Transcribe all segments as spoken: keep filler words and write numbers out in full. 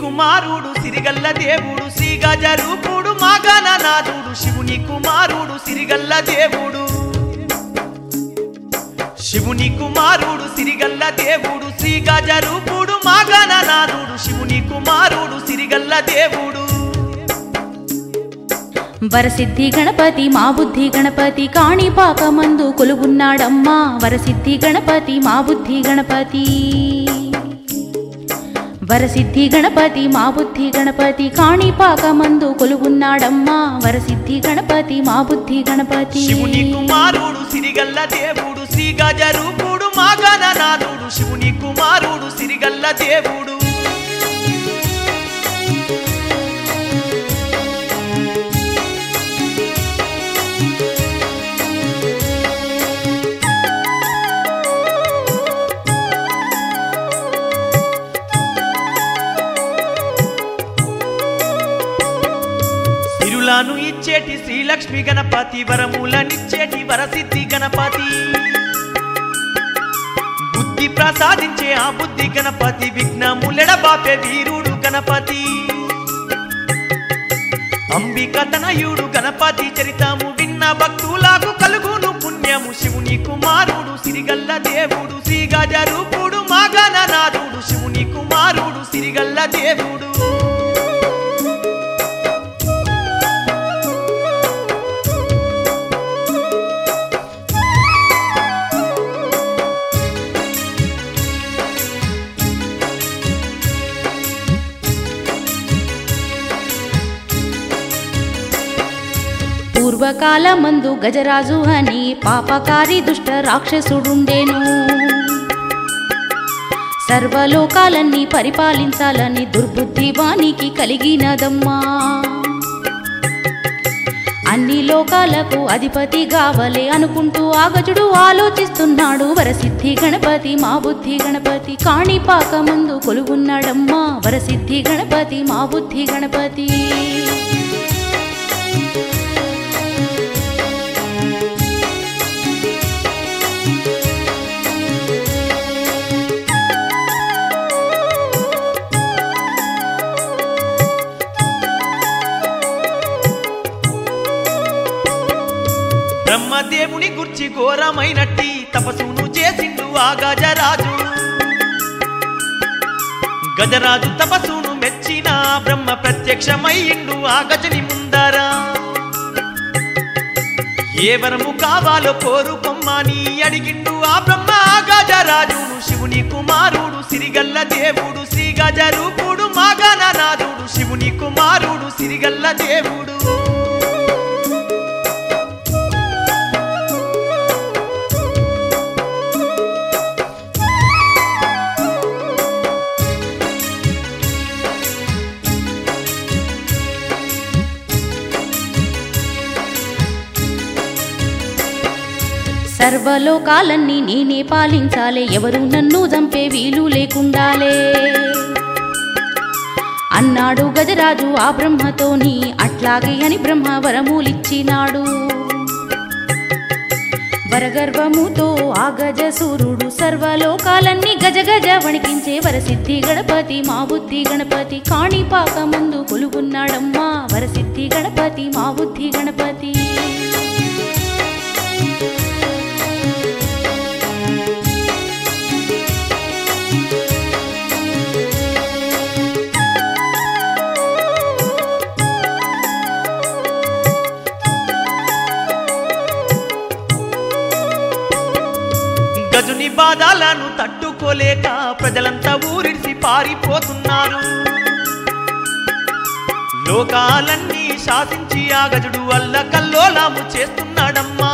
కుమారుడు సిరిగల్ల దేవుడు శ్రీ గజరూపుడు మా గణనాథుడు శివుని కుమారుడు సిరిగల్ల దేవుడు శివుని కుమారుడు సిరిగల్ల దేవుడు శ్రీ గజరూపుడు మా గణనాథుడు శివుని కుమారుడు సిరిగల్ల దేవుడు వరసిద్ధి గణపతి మా బుద్ధి గణపతి కాణిపాకమందు కొలువున్నాడమ్మా వరసిద్ధి గణపతి మా బుద్ధి గణపతి వరసిద్ధి గణపతి మా బుద్ధి గణపతి కాణిపాకమందు కొలువున్నాడమ్మా వరసిద్ధి గణపతి మా బుద్ధి గణపతి శివుని కుమారుడు సిరిగల్ల దేవుడు శ్రీ గజరూపుడు మా గణనాథుడు శివుని కుమారుడు సిరిగల్ల దేవుడు సిరులను ఇచ్చేటి శ్రీలక్ష్మి గణపతి వరములనిచ్చేటి వరసిద్ధి గణపతి బుద్ధి ప్రసాదించే ఆ బుద్ధి గణపతి విఘ్నములెడబాపే వీరుడు గణపతి అంబిక తనయుడు గణపతి చరితము విన్న భక్తులకు కలుగును పుణ్యము శివుని కుమారుడు సిరిగల్ల దేవుడు శ్రీ గజరూపుడు మా గణనాథుడు శివుని కుమారుడు సిరిగల్ల దేవుడు పూర్వకాలమందు గజరాజు అని పాపకారి దుష్ట రాక్షసుడుండేను సర్వలోకాలన్నీ పరిపాలించాలని దుర్బుద్ధి వానికి కలిగినదమ్మా అన్ని లోకాలకు అధిపతి కావలే అనుకుంటూ ఆ గజుడు ఆలోచిస్తున్నాడు వరసిద్ధి గణపతి మా బుద్ధి గణపతి కాణిపాకమందు కొలువున్నాడమ్మా వరసిద్ధి గణపతి మా బుద్ధి గణపతి బ్రహ్మదేవుని గుర్చి ఘోరమైనట్టి తపస్సును చేసిండు ఆ గజరాజు గజరాజు తపస్సును మెచ్చిన బ్రహ్మ ప్రత్యక్షమయ్యిండు ఆ గజని ముందరా ఏ వరము కావాలో కోరుకొమ్మని అడిగిండు ఆ బ్రహ్మ ఆ గజరాజును శివుని కుమారుడు సిరిగల్ల దేవుడు శ్రీ గజరూపుడు మా గణనాథుడు శివుని కుమారుడు సిరిగల్ల దేవుడు సర్వలోకాలన్నీ నేనే పాలించాలే ఎవరు నన్ను చంపే వీలు లేకుండాలే అన్నాడు గజరాజు ఆ బ్రహ్మతోని అట్లాగే అని బ్రహ్మ వరములిచ్చినాడు వరగర్వముతో ఆ గజసూరుడు సర్వలోకాలన్నీ గజ గజ వణికించే వరసిద్ధి గణపతి మా బుద్ధి గణపతి కాణిపాకమందు కొలువున్నాడమ్మా వరసిద్ధి గణపతి మా బుద్ధి గణపతి గజుని బాధలను తట్టుకోలేక ప్రజలంతా ఊరిడిసి పారిపోతున్నారు లోకాలన్నీ శాసించి ఆ గజుడు అల్లకల్లోలము చేస్తున్నాడమ్మా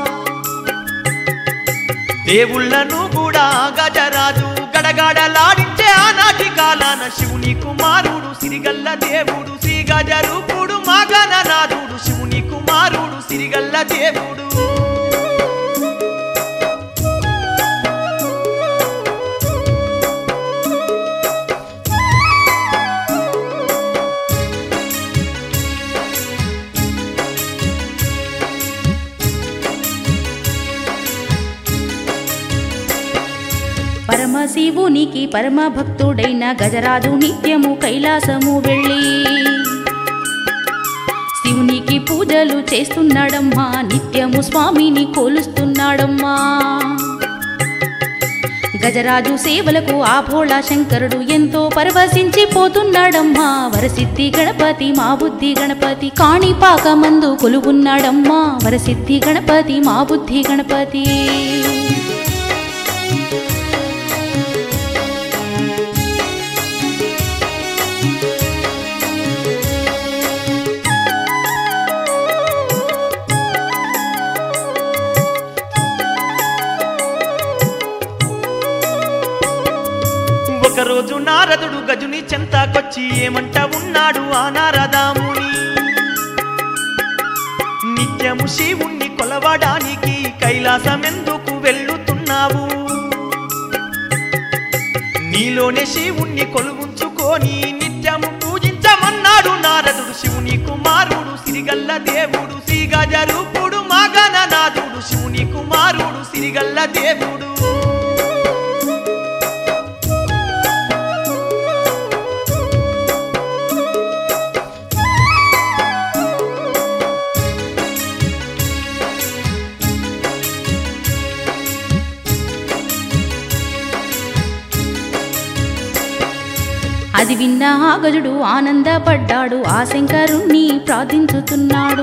దేవుళ్ళను కూడా గజరాజు గడగడలాడించే ఆనాటి కాలాన శివుని కుమారుడు సిరిగల్ల దేవుడు శ్రీ గజరూపుడు మా గణనాథుడు శివుని కుమారుడు సిరిగల్ల దేవుడు పరమశివునికి పరమ భక్తుడైన గజరాజు నిత్యము కైలాసము వెళ్ళి శివునికి పూజలు చేస్తున్నాడమ్మా, నిత్యము స్వామిని కొలుస్తున్నాడమ్మా. గజరాజు సేవలకు ఆ భోళా శంకరుడు ఎంతో పరవశించి పోతున్నాడమ్మా. వరసిద్ధి గణపతి మా బుద్ధి గణపతి కాణిపాకమందు కొలువున్నాడమ్మా. వరసిద్ధి గణపతి మా బుద్ధి గణపతి. ఒకరోజు నారదుడు గజుని చెంతాకొచ్చి ఏమంట ఉన్నాడు ఆ నారదాముని. నిత్యము శివుణ్ణి కొలవడానికి కైలాసమెందుకు వెళ్ళుతున్నావు? నీలోనే శివుణ్ణి కొలువుంచుకొని నిత్యము పూజించమన్నాడు నారదుడు. శివుని కుమారుడు సిరిగల్ల దేవుడు శ్రీ గజరూపుడు మా గణనాథుడు. శివుని కుమారుడు సిరిగల్ల దేవుడు. అది విన్న ఆ గజుడు ఆనందపడ్డాడు, ఆ శంకరుణ్ణి ప్రార్థించుతున్నాడు.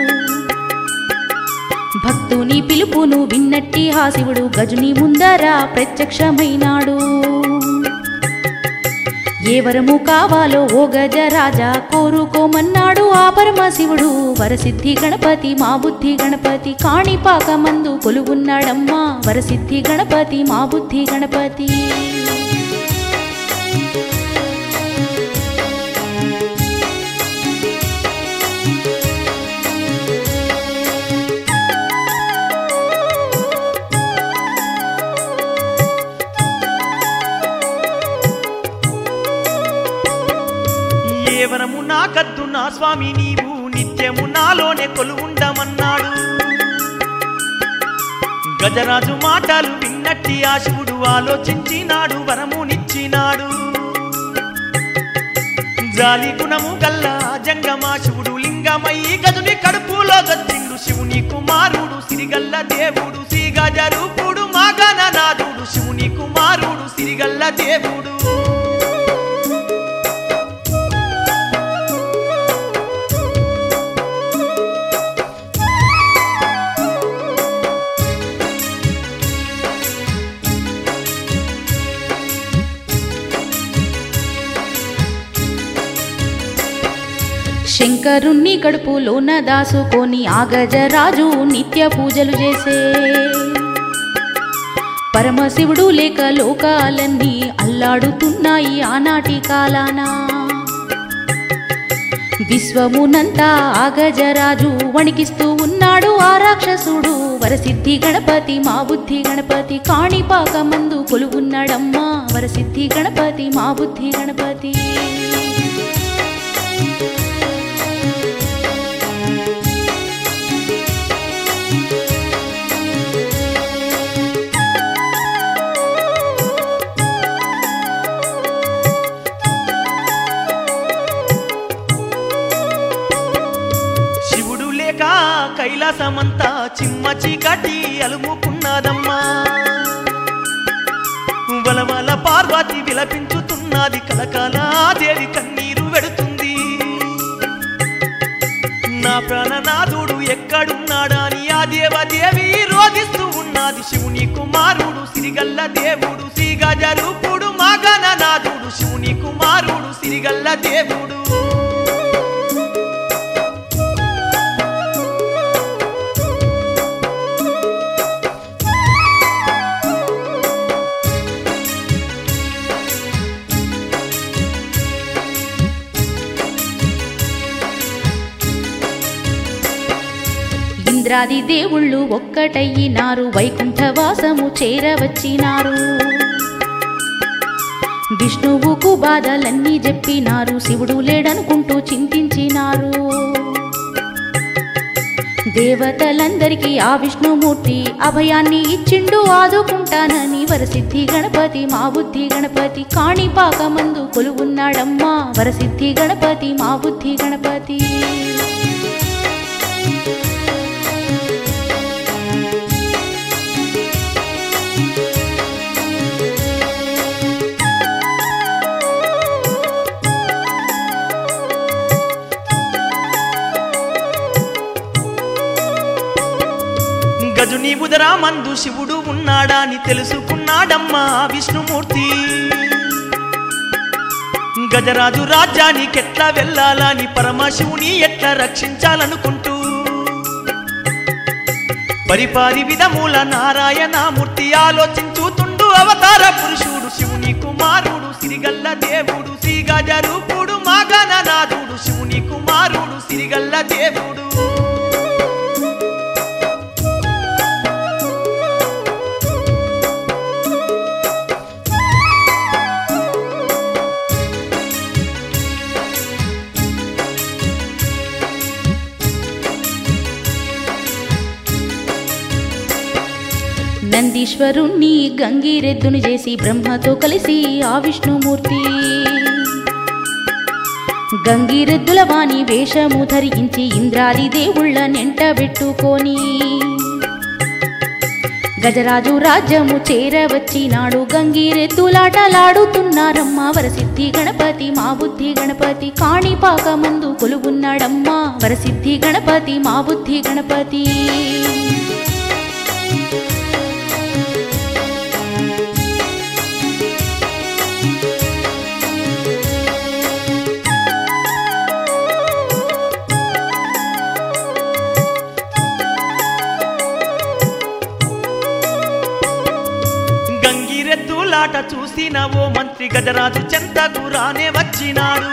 భక్తుని పిలుపును విన్నట్టి ఆ శివుడు గజుని ముందర ప్రత్యక్షమైనాడు. ఏ వరము కావాలో ఓ గజరాజా కోరుకోమన్నాడు ఆ పరమశివుడు. వరసిద్ధి గణపతి మా బుద్ధి గణపతి కాణిపాకమందు కొలువున్నాడమ్మా. వరసిద్ధి గణపతి మా బుద్ధి గణపతి. కేవలము నాకద్దు నా స్వామి, నీవు నిత్యము నాలోనే కొలువుండమన్నాడు. గజరాజు మాటలు విన్నట్టి ఆ శివుడు ఆలోచించినాడు, వరమునిచ్చినాడు. జాలి గుణము గల్ల జంగమా శివుడు లింగమయ్యి గజుని కడుపులో దచ్చిండు. శివుని కుమారుడు సిరిగల్ల దేవుడు శ్రీ గజరూపుడు మా గణనాథుడు. శివుని కుమారుడు సిరిగల్ల దేవుడు. శంకరుణ్ణి కడుపులోన దాసుకొని ఆ గజరాజు నిత్య పూజలు చేసే. పరమశివుడు లేక లోకాలన్నీ అల్లాడుతున్నాయి ఆనాటి కాలాన. విశ్వమునంతా ఆ గజరాజు వణికిస్తూ ఉన్నాడు ఆ రాక్షసుడు. వరసిద్ధి గణపతి మా బుద్ధి గణపతి కాణిపాకమందు కొలువున్నాడమ్మా. వరసిద్ధి గణపతి మా బుద్ధి గణపతి. కైలాసమంతా చిమ్మ చీకటి అలుముకున్నదమ్మా. వలవల పార్వతి విలపించుతున్నది, కలకాలాదేవి కన్నీరు వెడుతుంది. నా ప్రాణనాథుడు ఎక్కడున్నాడని ఆ దేవదేవి రోధిస్తూ ఉన్నది. శివుని కుమారుడు సిరిగల్ల దేవుడు శ్రీ గజరూపుడు మా గణనాథుడు. శివుని కుమారుడు సిరిగల్ల దేవుడు. ఇంద్రాది దేవుళ్ళు ఒక్కటయ్యినారు, వైకుంఠవాసము చేరవచ్చినారు. విష్ణువుకు బాధలన్నీ చెప్పినారు, శివుడు లేడనుకుంటూ చింతించినారు. దేవతలందరికీ ఆ విష్ణుమూర్తి అభయాన్ని ఇచ్చిండు ఆదుకుంటానని వరసిద్ధి గణపతి మా బుద్ధి గణపతి కాణిపాకమందు కొలువున్నాడమ్మా వరసిద్ధి గణపతి మా బుద్ధి గణపతి. గజుని ఉదరామందు శివుడు ఉన్నాడా అని తెలుసుకున్నాడమ్మా విష్ణుమూర్తి. గజరాజు రాజ్యానికి ఎట్లా వెళ్ళాలని పరమశివుని ఎట్లా రక్షించాలనుకుంటూ పరిపారి విధముల నారాయణమూర్తి ఆలోచించుతుండు. అవతార పురుషుడు శివుని కుమారుడు సిరిగల్ల దేవుడు శ్రీ గజరూపుడు మా గణనాథుడు శివుని కుమారుడు సిరిగల్ల దేవుడు. నందీశ్వరుణ్ణి గంగిరెద్దుని చేసి బ్రహ్మతో కలిసి ఆ విష్ణుమూర్తి గంగిరెద్దుల వాణి వేషము ధరించి ఇంద్రాది దేవుళ్ళ నెంటబెట్టుకొని గజరాజు రాజ్యము చేరవచ్చినాడు. గంగిరెద్దులాటలాడుతున్నారమ్మా వరసిద్ధి గణపతి మా బుద్ధి గణపతి కాణిపాకమందు కొలువున్నాడమ్మా వరసిద్ధి గణపతి మా బుద్ధి గణపతి. గంగిరెద్దులాట చూసిన ఓ మంత్రి గజరాజు చెంతకు రానే వచ్చినాడు.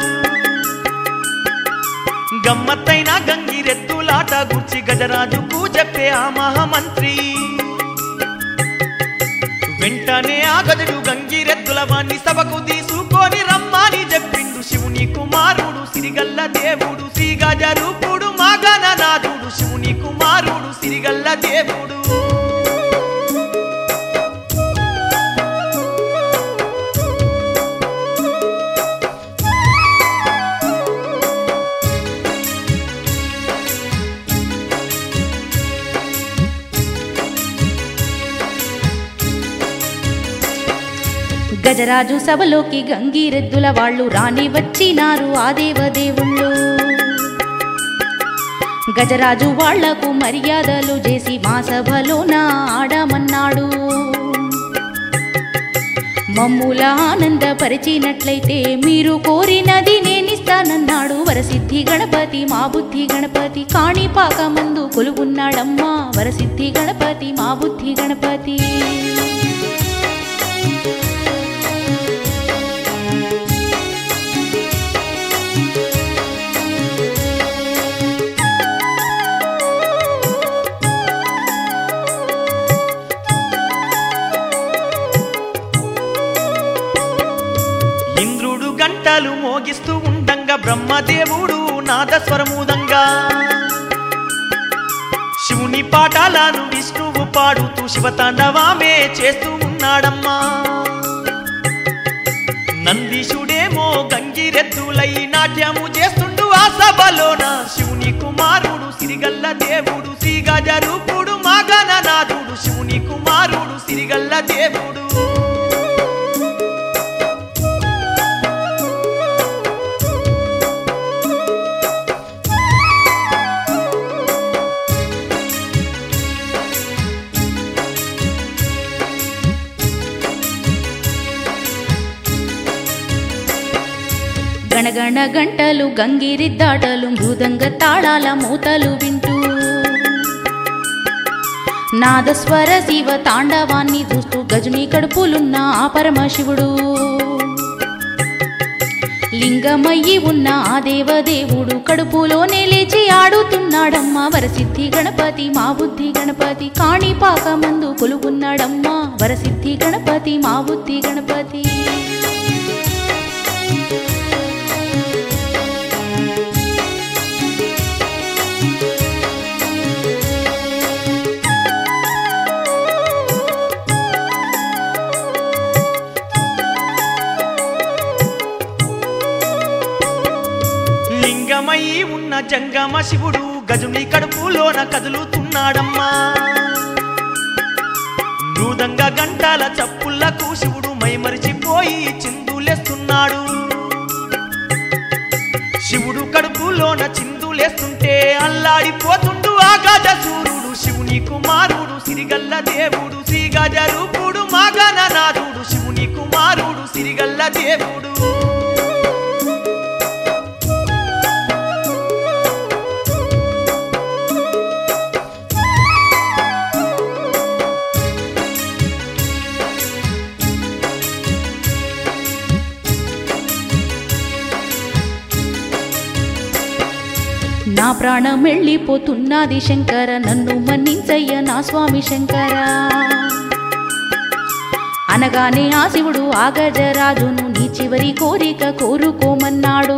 గమ్మత్తైన గంగిరెద్దులాట గుర్చి గజరాజుకు చెప్పే ఆ మహామంత్రి వెంటనే ఆ గజుడు గంగిరెద్దుల వాణ్ణి సభకు తీసుకొని రమ్మని చెప్పిండు. శివుని కుమారుడు సిరిగల్ల దేవుడు శ్రీ గజరూపుడు మా గణనాథుడు శివుని కుమారుడు సిరిగల్ల దేవుడు. గజరాజు సభలోకి గంగిరెద్దుల వాళ్ళు రాని వచ్చినారు ఆ దేవదేవుళ్ళు. గజరాజు వాళ్లకు మర్యాదలు చేసి మా సభలోన ఆడమన్నాడు. మమ్ముల ఆనందపరిచినట్లయితే మీరు కోరినది నేనిస్తానన్నాడు వరసిద్ధి గణపతి మా బుద్ధి గణపతి కాణిపాకమందు కొలువున్నాడమ్మా వరసిద్ధి గణపతి మా బుద్ధి గణపతి. ఇంద్రుడు గంటలు మోగిస్తూ ఉండంగా బ్రహ్మదేవుడు నాదస్వరముదంగా శివుని పాఠాలను విష్ణువు పాడుతూ శివతాండవామే చేస్తూ ఉన్నాడమ్మా. నందీశుడేమో గంగిరెద్దులై నాట్యము చేస్తుండు ఆ సభలోన శివుని కుమారుడు సిరిగల్ల దేవుడు శ్రీ గజరూపుడు మా గణనాథుడు శివుని కుమారుడు సిరిగల్ల దేవుడు. గణగణ గంటలు గంగిరిద్దాటలు మృదంగ తాళాల మూతలు వింటూ నాదస్వర శివ తాండవాన్ని చూస్తూ గజుని కడుపులున్న ఆ పరమశివుడు లింగమయ్యి ఉన్న ఆ దేవదేవుడు కడుపులోనే లేచి ఆడుతున్నాడమ్మా వరసిద్ధి గణపతి మా బుద్ధి గణపతి కాణిపాకమందు కొలువున్నాడమ్మా వరసిద్ధి గణపతి మా బుద్ధి గణపతి. లింగమై ఉన్న జంగమ శివుడు గజుని కడుపులోన కదులుతున్నాడమ్మా. మృదంగ గంటల చప్పుళ్లకు శివుడు మైమరిచిపోయి చిందులేస్తున్నాడు. శివుడు కడుపులోన చిందులేస్తుంటే అల్లాడిపోతుండు ఆ గజసూరుడు. శివుని కుమారుడు సిరిగల్ల దేవుడు శ్రీ గజరూపుడు మా గణనాథుడు. శివుని కుమారుడు సిరిగల్ల దేవుడు. నా ప్రాణం వెళ్ళిపోతున్నది శంకర, నన్ను మన్నించయ్య నా స్వామి శంకర. అనగానే ఆ శివుడు ఆ గజరాజును నీ చివరి కోరిక కోరుకోమన్నాడు.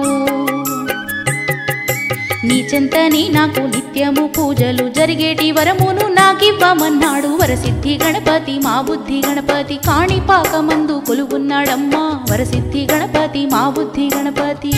నీ చెంతని నాకు నిత్యము పూజలు జరిగేటి వరమును నాకివ్వమన్నాడు. వరసిద్ధి గణపతి మా బుద్ధి గణపతి కాణిపాకమందు కొలువున్నాడమ్మా. వరసిద్ధి గణపతి మా బుద్ధి గణపతి.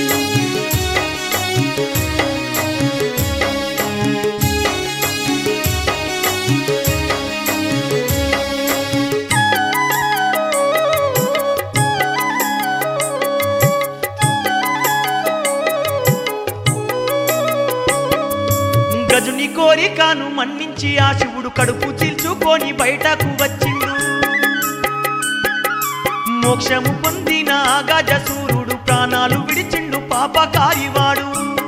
గజుని కోరికను మన్నించి ఆ శివుడు కడుపు చీల్చుకొని బయటకు వచ్చిండు. మోక్షము పొందిన ఆ గజసూరుడు ప్రాణాలు విడిచిండు పాపకారివాడు.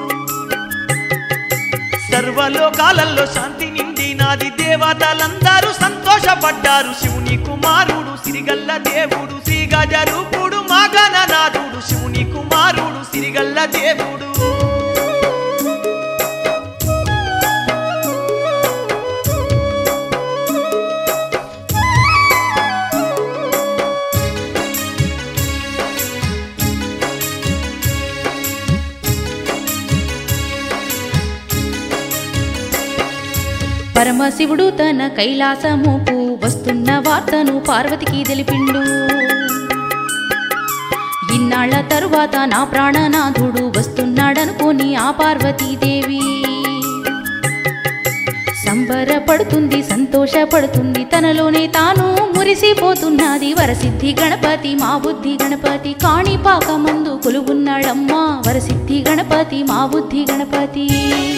సర్వలోకాలలో శాంతి నిండినాది, దేవతలందరూ సంతోషపడ్డారు. శివుని కుమారుడు సిరిగల్ల దేవుడు శ్రీ గజరూపుడు మా గణనాథుడు. శివుని కుమారుడు సిరిగల్ల దేవుడు. పరమశివుడు తన కైలాసముకు వస్తున్న వార్తను పార్వతికి తెలిపిండు. ఇన్నాళ్ల తరువాత నా ప్రాణనాథుడు వస్తున్నాడనుకోని ఆ పార్వతీదేవి సంబరపడుతుంది, సంతోషపడుతుంది, తనలోనే తాను మురిసిపోతున్నది. వరసిద్ధి గణపతి మా బుద్ధి గణపతి కాణిపాకమందు కొలువున్నాడమ్మా. వరసిద్ధి గణపతి మా బుద్ధి గణపతి.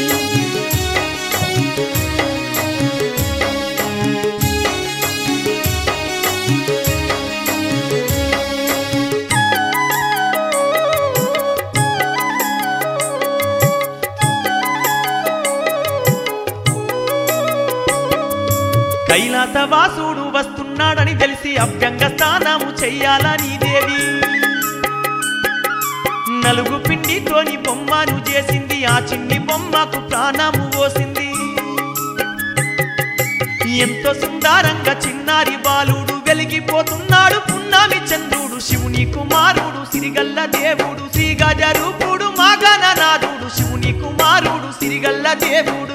కైలాసవాసుడు వస్తున్నాడని తెలిసి అభ్యంగ స్నానము చెయ్యాలని దేవి నలుగు పిండితోని బొమ్మను చేసింది. ఆ చిన్ని బొమ్మకు ప్రాణము పోసింది. ఎంతో సుందరంగా చిన్నారి బాలుడు వెలిగిపోతున్నాడు పున్నమి చంద్రుడు. శివుని కుమారుడు సిరిగల్ల దేవుడు శ్రీ గజరూపుడు మా గణనాథుడు. శివుని కుమారుడు సిరిగల్ల దేవుడు.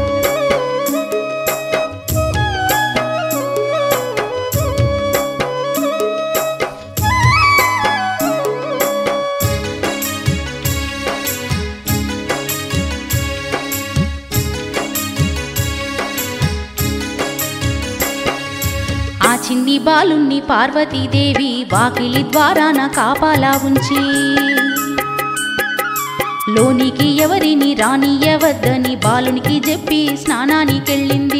ఆ చిన్ని బాలుణ్ణి పార్వతీదేవి వాకిలి ద్వారాన కాపాలా ఉంచి లోనికి ఎవరిని రానియవద్దని బాలునికి చెప్పి స్నానానికెళ్ళింది.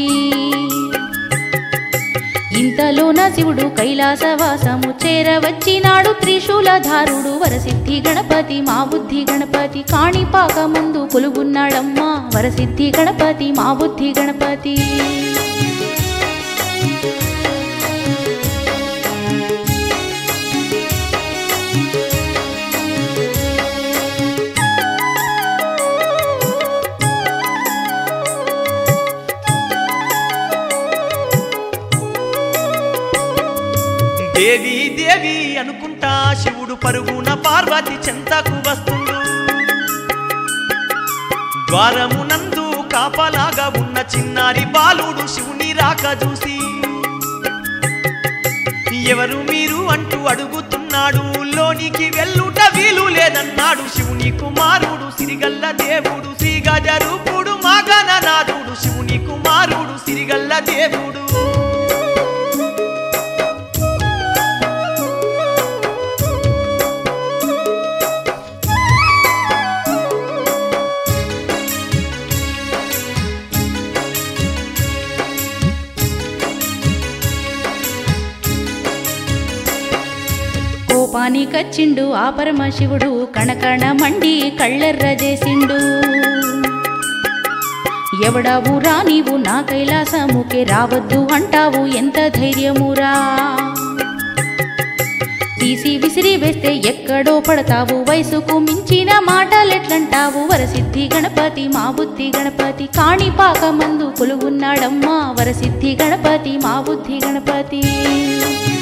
ఇంతలోన శివుడు కైలాసవాసము చేరవచ్చినాడు. త్రిశూలధారుడు వరసిద్ధి గణపతి మా బుద్ధి గణపతి కాణిపాకమందు కొలువున్నాడమ్మా. వరసిద్ధి గణపతి మా బుద్ధి గణపతి. దేవి దేవి అనుకుంటా శివుడు పరుగున పార్వతి చెంతకు వస్తుండు. ద్వారమునందు కాపలాగా ఉన్న చిన్నారి బాలుడు శివుని రాక చూసి ఎవరు మీరు అంటూ అడుగుతున్నాడు. లోనికి వెళ్ళుట వీలు లేదన్నాడు శివుని కుమారుడు సిరిగల్ల దేవుడు శ్రీ గజరూపుడు మా గణనాథుడు శివుని కుమారుడు సిరిగల్ల దేవుడు కోపానికచ్చిండు ఆ పరమశివుడు కణకణ మండి కళ్ళెర్ర చేసిండు ఎవడావురా నీవు నా కైలాసముకే రావద్దు అంటావు ఎంత ధైర్యమురా తీసి విసిరి వేస్తే ఎక్కడో పడతావు వయసుకు మించిన మాటలెట్లంటావు వరసిద్ధి గణపతి మా బుద్ధి గణపతి కాణిపాక మందు కొలువున్నాడమ్మా వరసిద్ధి గణపతి మా బుద్ధి గణపతి